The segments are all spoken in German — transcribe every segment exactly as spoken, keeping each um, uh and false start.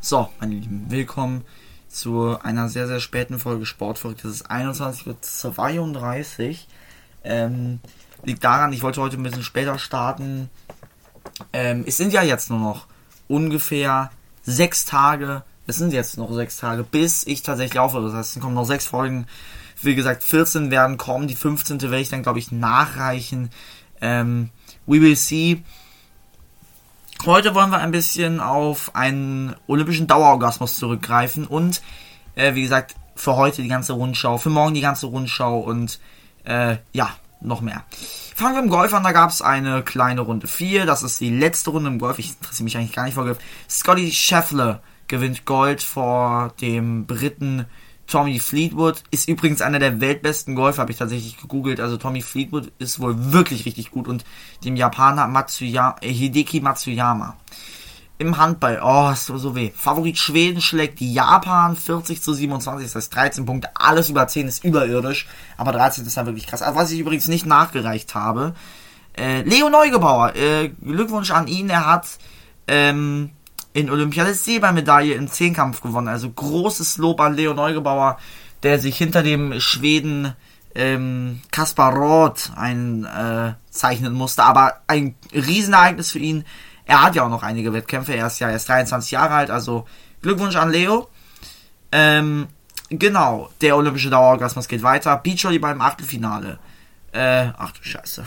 So, meine Lieben, willkommen zu einer sehr, sehr späten Folge Sportverrückt. Das ist einundzwanzig Uhr zweiunddreißig. Ähm, liegt daran, ich wollte heute ein bisschen später starten. Ähm, es sind ja jetzt nur noch ungefähr sechs Tage. Es sind jetzt noch sechs Tage, bis ich tatsächlich aufhöre. Das heißt, es kommen noch sechs Folgen. Wie gesagt, vierzehn werden kommen. Die fünfzehnte werde ich dann, glaube ich, nachreichen. Ähm, we will see. Heute wollen wir ein bisschen auf einen olympischen Dauerorgasmus zurückgreifen und, äh, wie gesagt, für heute die ganze Rundschau, für morgen die ganze Rundschau und, äh, ja, noch mehr. Fangen wir im Golf an, da gab es eine kleine Runde vier, das ist die letzte Runde im Golf, ich interessiere mich eigentlich gar nicht für Golf. Scotty Scheffler gewinnt Gold vor dem Briten Tommy Fleetwood, ist übrigens einer der weltbesten Golfer, habe ich tatsächlich gegoogelt. Also Tommy Fleetwood ist wohl wirklich richtig gut und dem Japaner Matsuya, äh, Hideki Matsuyama. Im Handball, oh, ist so, so weh. Favorit Schweden schlägt die Japan vierzig zu siebenundzwanzig, das heißt dreizehn Punkte, alles über zehn ist überirdisch, aber dreizehn ist dann wirklich krass. Also was ich übrigens nicht nachgereicht habe, äh, Leo Neugebauer, äh, Glückwunsch an ihn, er hat, ähm, in Olympia eine Silbermedaille im Zehnkampf gewonnen. Also großes Lob an Leo Neugebauer, der sich hinter dem Schweden ähm, Kaspar Roth einzeichnen äh, musste. Aber ein Riesenereignis für ihn. Er hat ja auch noch einige Wettkämpfe. Er ist ja erst dreiundzwanzig Jahre alt. Also Glückwunsch an Leo. Ähm, genau, der olympische Dauerorgasmus geht weiter. Beachvolleyball im Achtelfinale. Äh, ach du Scheiße.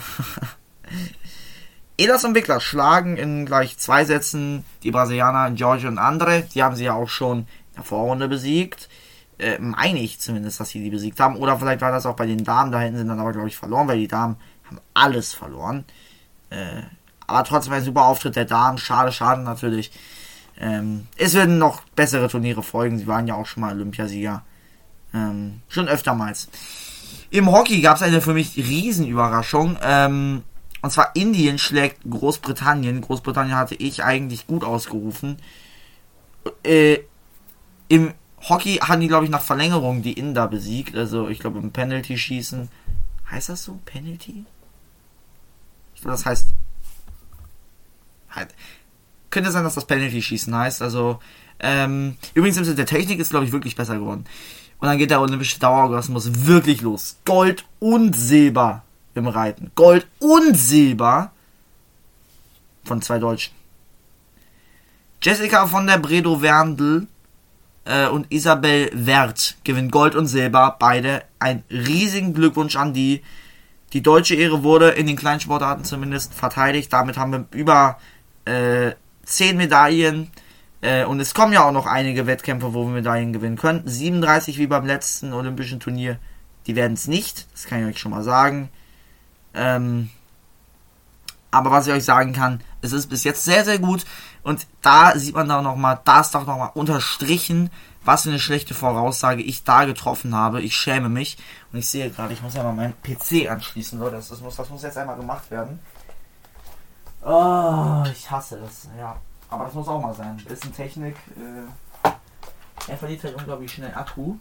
Ehlers und Wickler schlagen in gleich zwei Sätzen die Brasilianer Giorgio und Andre. Die haben sie ja auch schon in der Vorrunde besiegt. Äh, meine ich zumindest, dass sie die besiegt haben. Oder vielleicht war das auch bei den Damen. Da hätten sie dann aber, glaube ich, verloren, weil die Damen haben alles verloren. Äh, aber trotzdem ein super Auftritt der Damen. Schade, schade natürlich. Ähm, es werden noch bessere Turniere folgen. Sie waren ja auch schon mal Olympiasieger. Ähm, schon öftermals. Im Hockey gab es eine für mich Riesenüberraschung. Ähm, Und zwar Indien schlägt Großbritannien. Großbritannien hatte ich eigentlich gut ausgerufen. Äh, Im Hockey haben die, glaube ich, nach Verlängerung die Inder besiegt. Also ich glaube im Penalty-Schießen. Heißt das so? Penalty? Ich glaube, das heißt... Halt. Könnte sein, dass das Penalty-Schießen heißt. Also, ähm, übrigens in der Technik ist, glaube ich, wirklich besser geworden. Und dann geht der olympische Dauerorgasmus wirklich los. Gold und Silber im Reiten. Gold und Silber von zwei Deutschen. Jessica von der Bredow-Werndl äh, und Isabel Werth gewinnen Gold und Silber. Beide. Ein riesigen Glückwunsch an die. Die deutsche Ehre wurde in den kleinen Sportarten zumindest verteidigt. Damit haben wir über äh, zehn Medaillen. Äh, und es kommen ja auch noch einige Wettkämpfe, wo wir Medaillen gewinnen können. siebenunddreißig wie beim letzten olympischen Turnier. Die werden es nicht. Das kann ich euch schon mal sagen. Ähm, aber was ich euch sagen kann, es ist bis jetzt sehr, sehr gut. Und da sieht man doch nochmal, da ist doch nochmal unterstrichen, was für eine schlechte Voraussage ich da getroffen habe. Ich schäme mich. Und ich sehe gerade, ich muss ja mal meinen P C anschließen, Leute. Das, das, muss, das muss jetzt einmal gemacht werden. Oh, ich hasse das. Ja, aber das muss auch mal sein. Ein bisschen Technik. Äh, er verliert halt unglaublich schnell Akku.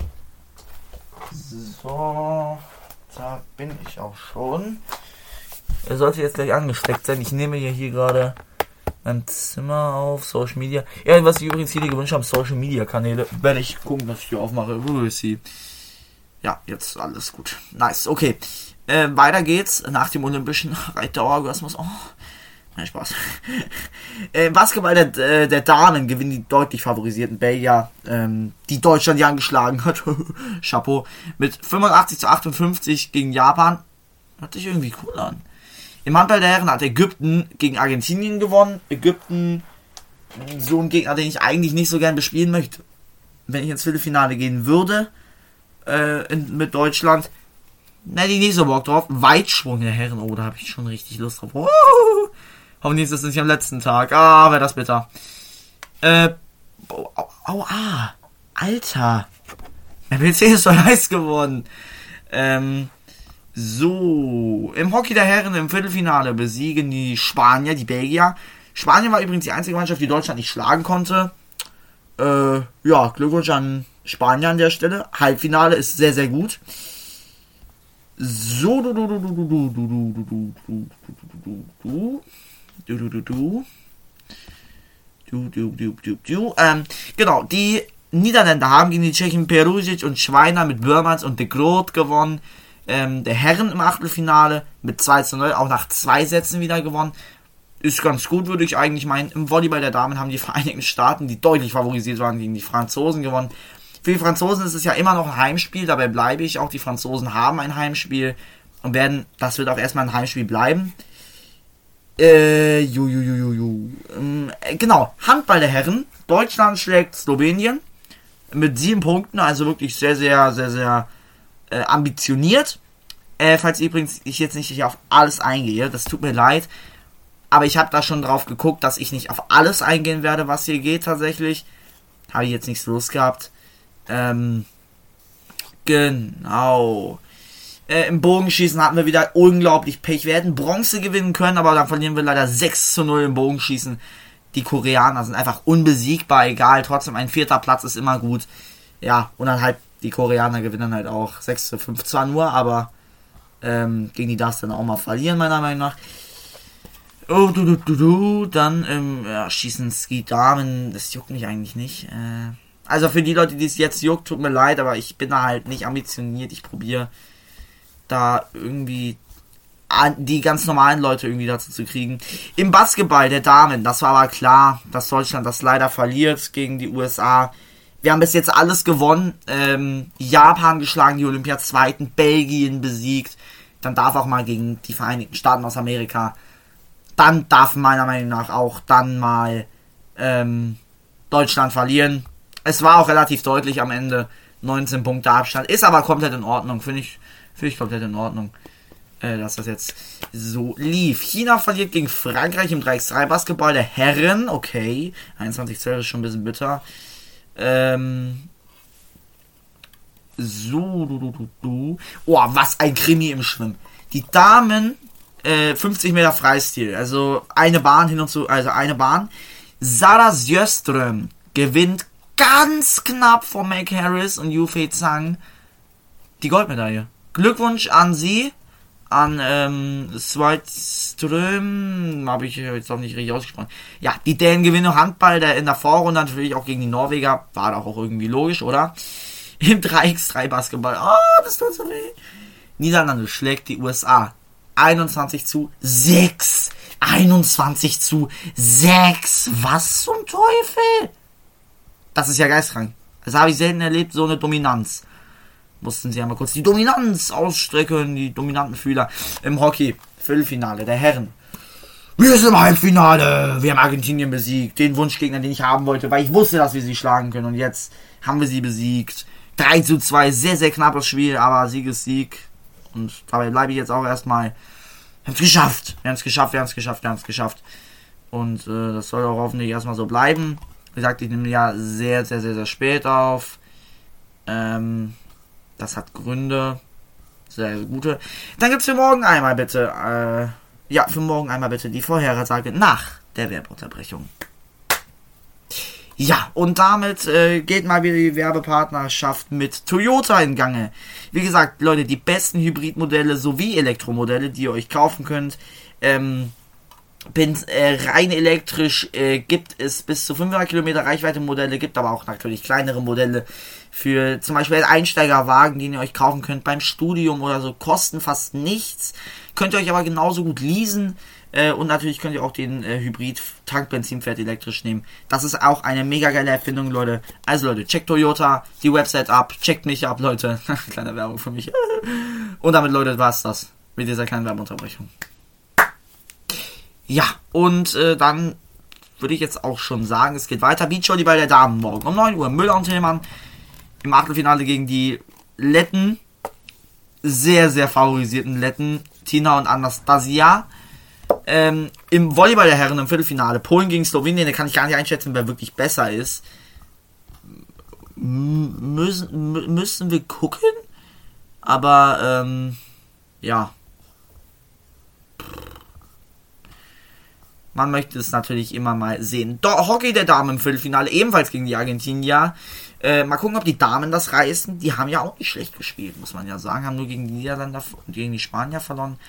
So... Da bin ich auch schon. Er sollte jetzt gleich angesteckt sein. Ich nehme hier, hier gerade mein Zimmer auf, Social Media. Ja, was ich übrigens hier gewünscht habe, Social Media Kanäle. Werde ich gucken, dass ich die aufmache. Wo ist sie? Ja, jetzt alles gut. Nice, okay. Äh, weiter geht's nach dem olympischen Reitdauerorgasmus. Oh, nein, Spaß. äh, Basketball der, der Damen gewinnen die deutlich favorisierten Belgier, ähm, die Deutschland ja angeschlagen hat. Chapeau. Mit fünfundachtzig zu achtundfünfzig gegen Japan. Hört sich irgendwie cool an. Im Handball der Herren hat Ägypten gegen Argentinien gewonnen. Ägypten, so ein Gegner, den ich eigentlich nicht so gern bespielen möchte. Wenn ich ins Viertelfinale gehen würde, äh, in, mit Deutschland, hätte ich nicht so Bock drauf. Weitsprung der Herren, oh, da habe ich schon richtig Lust drauf. Oh, hoffentlich ist das nicht am letzten Tag. Ah, wäre das bitter. Äh, oh, oh, oh, ah, Alter. Mein P C ist so heiß geworden. Ähm, so. Im Hockey der Herren im Viertelfinale besiegen die Spanier, die Belgier. Spanien war übrigens die einzige Mannschaft, die Deutschland nicht schlagen konnte. Äh, ja, Glückwunsch an Spanier an der Stelle. Halbfinale ist sehr, sehr gut. So, du, du, du, du, du, du, du, du, du, du, du, du, du, du, du, du. Du, du, du, du, du. Ähm, genau, die Niederländer haben gegen die Tschechen Perusic und Schweiner mit Börmans und de Groot gewonnen. Ähm, der Herren im Achtelfinale mit zwei zu null, auch nach zwei Sätzen wieder gewonnen. Ist ganz gut, würde ich eigentlich meinen. Im Volleyball der Damen haben die Vereinigten Staaten, die deutlich favorisiert waren, gegen die Franzosen gewonnen. Für die Franzosen ist es ja immer noch ein Heimspiel, dabei bleibe ich. Auch die Franzosen haben ein Heimspiel und werden, das wird auch erstmal ein Heimspiel bleiben. Äh, ju, ju, ju, ju, ju. Ähm, genau, Handball der Herren. Deutschland schlägt Slowenien mit sieben Punkten, also wirklich sehr, sehr, sehr, sehr äh, ambitioniert. Äh, falls übrigens ich jetzt nicht auf alles eingehe, das tut mir leid. Aber ich habe da schon drauf geguckt, dass ich nicht auf alles eingehen werde, was hier geht tatsächlich. Habe ich jetzt nicht so Lust gehabt. Ähm, genau. Äh, Im Bogenschießen hatten wir wieder unglaublich Pech. Wir hätten Bronze gewinnen können, aber dann verlieren wir leider sechs zu null im Bogenschießen. Die Koreaner sind einfach unbesiegbar, egal. Trotzdem ein vierter Platz ist immer gut. Ja, und dann halt die Koreaner gewinnen halt auch sechs zu fünf zwar nur, aber ähm, gegen die darfst du dann auch mal verlieren, meiner Meinung nach. Oh, du, du, du, du. Dann ähm, ja, schießen Ski-Damen, das juckt mich eigentlich nicht. Äh, also für die Leute, die es jetzt juckt, tut mir leid, aber ich bin da halt nicht ambitioniert. Ich probiere da irgendwie die ganz normalen Leute irgendwie dazu zu kriegen. Im Basketball der Damen, das war aber klar, dass Deutschland das leider verliert gegen die U S A. Wir haben bis jetzt alles gewonnen. Ähm, Japan geschlagen, die Olympiazweiten, Belgien besiegt. Dann darf auch mal gegen die Vereinigten Staaten aus Amerika. Dann darf meiner Meinung nach auch dann mal ähm, Deutschland verlieren. Es war auch relativ deutlich am Ende. neunzehn Punkte Abstand. Ist aber komplett in Ordnung. Finde ich, finde ich komplett in Ordnung, äh, dass das jetzt so lief. China verliert gegen Frankreich im drei gegen drei Basketball der Herren. Okay. einundzwanzig zwölf ist schon ein bisschen bitter. Ähm, so, du, du, du, du. Oh, was ein Krimi im Schwimmen. Die Damen, äh, fünfzig Meter Freistil. Also eine Bahn hin und zu, also eine Bahn. Sarah Sjöström gewinnt ganz knapp vor Meg Harris und Yufei Zhang die Goldmedaille. Glückwunsch an sie, an ähm, Sjöström, habe ich jetzt auch nicht richtig ausgesprochen. Ja, die Dänen gewinnen Handball, der in der Vorrunde natürlich auch gegen die Norweger, war doch auch irgendwie logisch, oder? Im drei gegen drei Basketball, oh, das tut so weh. Niederlande schlägt die U S A einundzwanzig zu sechs. einundzwanzig zu sechs. Was zum Teufel? Das ist ja geistkrank. Das habe ich selten erlebt, so eine Dominanz. Mussten sie einmal kurz die Dominanz ausstrecken, die dominanten Fühler. Im Hockey, Viertelfinale der Herren. Wir sind im Halbfinale. Wir haben Argentinien besiegt. Den Wunschgegner, den ich haben wollte, weil ich wusste, dass wir sie schlagen können. Und jetzt haben wir sie besiegt. drei zu zwei, sehr, sehr knappes Spiel, aber Sieg ist Sieg. Und dabei bleibe ich jetzt auch erstmal. Wir haben es geschafft. Wir haben es geschafft, wir haben es geschafft, wir haben es geschafft. Und äh, das soll auch hoffentlich erstmal so bleiben. Wie gesagt, ich nehme ja sehr, sehr, sehr, sehr spät auf. Ähm, das hat Gründe. Sehr, sehr gute. Dann gibt es für morgen einmal bitte, äh, ja, für morgen einmal bitte die Vorhersage nach der Werbeunterbrechung. Ja, und damit äh, geht mal wieder die Werbepartnerschaft mit Toyota in Gange. Wie gesagt, Leute, die besten Hybridmodelle sowie Elektromodelle, die ihr euch kaufen könnt. Ähm, bin, äh, rein elektrisch äh, gibt es bis zu fünfhundert Kilometer Reichweite Modelle, gibt aber auch natürlich kleinere Modelle für zum Beispiel einen Einsteigerwagen, den ihr euch kaufen könnt beim Studium oder so, kosten fast nichts, könnt ihr euch aber genauso gut leasen. Äh, und natürlich könnt ihr auch den äh, Hybrid Tankbenzinpferd elektrisch nehmen. Das ist auch eine mega geile Erfindung, Leute. Also Leute, checkt Toyota, die Website ab, checkt mich ab, Leute. Kleine Werbung für mich. Und damit, Leute, war's das mit dieser kleinen Werbeunterbrechung. Ja, und äh, dann würde ich jetzt auch schon sagen, es geht weiter. Beachvolleyball der Damen morgen um neun Uhr. Müller und Tillmann im Achtelfinale gegen die Letten. Sehr, sehr favorisierten Letten. Tina und Anastasia. Ähm, Im Volleyball der Herren im Viertelfinale Polen gegen Slowenien, da kann ich gar nicht einschätzen, wer wirklich besser ist. M- müssen, m- müssen wir gucken, aber ähm, ja, man möchte es natürlich immer mal sehen. Do- Hockey der Damen im Viertelfinale, ebenfalls gegen die Argentinier. Äh, mal gucken, ob die Damen das reißen. Die haben ja auch nicht schlecht gespielt, muss man ja sagen, haben nur gegen die Niederländer und gegen die Spanier verloren.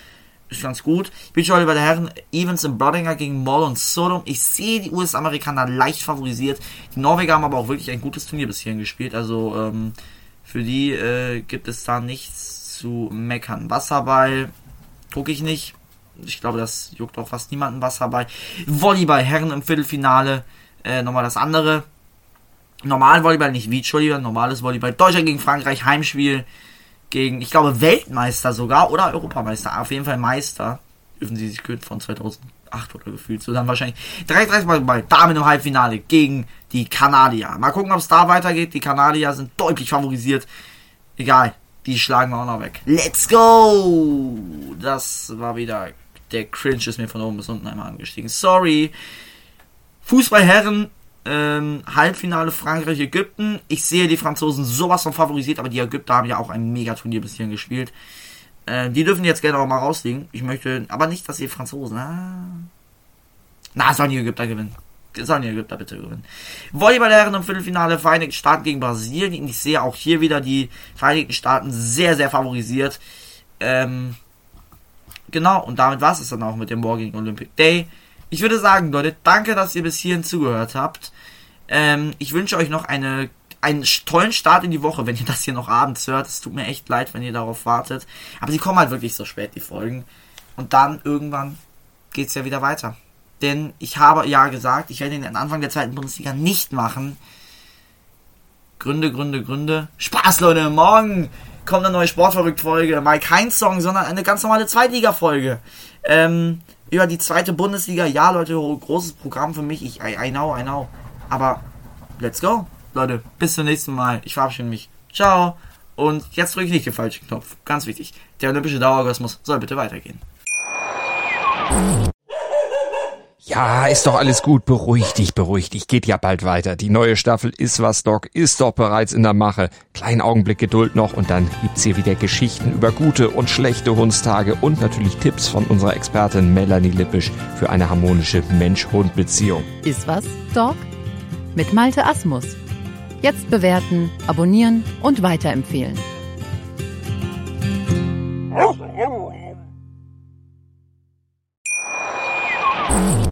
ist ganz gut. Beachvolleyball der Herren, Evans und Brodinger gegen Moll und Sodom. Ich sehe die U S-Amerikaner leicht favorisiert. Die Norweger haben aber auch wirklich ein gutes Turnier bis hierhin gespielt. Also ähm, für die äh, gibt es da nichts zu meckern. Wasserball gucke ich nicht. Ich glaube, das juckt auch fast niemanden. Wasserball. Volleyball, Herren im Viertelfinale. Äh, nochmal das andere. Normal Volleyball, nicht Beachvolleyball, normales Volleyball. Deutschland gegen Frankreich, Heimspiel. Gegen, ich glaube, Weltmeister sogar oder Europameister. Auf jeden Fall Meister. Dürfen sie sich kühlen von zweitausendacht oder gefühlt. So dann wahrscheinlich dreiunddreißig Mal bei Damen im Halbfinale gegen die Kanadier. Mal gucken, ob es da weitergeht. Die Kanadier sind deutlich favorisiert. Egal, die schlagen wir auch noch weg. Let's go! Das war wieder, der Cringe ist mir von oben bis unten einmal angestiegen. Sorry. Fußballherren. Ähm, Halbfinale Frankreich, Ägypten. Ich sehe die Franzosen sowas von favorisiert, aber die Ägypter haben ja auch ein Megaturnier bis hierhin gespielt. Äh, die dürfen jetzt gerne auch mal rausliegen. Ich möchte aber nicht, dass die Franzosen. Ah. Na, sollen die Ägypter gewinnen. Sollen die Ägypter bitte gewinnen. Volleyball der Herren im Viertelfinale, Vereinigten Staaten gegen Brasilien. Ich sehe auch hier wieder die Vereinigten Staaten sehr, sehr favorisiert. Ähm, genau, und damit war es dann auch mit dem morgigen Olympic Day. Ich würde sagen, Leute, danke, dass ihr bis hierhin zugehört habt. Ähm, ich wünsche euch noch eine, einen tollen Start in die Woche, wenn ihr das hier noch abends hört. Es tut mir echt leid, wenn ihr darauf wartet. Aber sie kommen halt wirklich so spät, die Folgen. Und dann irgendwann geht's ja wieder weiter. Denn ich habe ja gesagt, ich werde den Anfang der zweiten Bundesliga nicht machen. Gründe, Gründe, Gründe. Spaß, Leute, morgen kommt eine neue Sportverrückt-Folge. Mal kein Song, sondern eine ganz normale Zweitliga-Folge. Ähm... Über die zweite Bundesliga, ja Leute, großes Programm für mich, ich, I, I know, I know, aber let's go, Leute, bis zum nächsten Mal, ich verabschiede mich, ciao, und jetzt drücke ich nicht den falschen Knopf, ganz wichtig, der olympische Dauerorgasmus soll bitte weitergehen. Ja, ist doch alles gut. Beruhig dich, beruhig dich. Geht ja bald weiter. Die neue Staffel Ist was Doc ist doch bereits in der Mache. Kleinen Augenblick Geduld noch und dann gibt's hier wieder Geschichten über gute und schlechte Hundstage und natürlich Tipps von unserer Expertin Melanie Lippisch für eine harmonische Mensch-Hund-Beziehung. Ist was, Doc? Mit Malte Asmus. Jetzt bewerten, abonnieren und weiterempfehlen. Oh.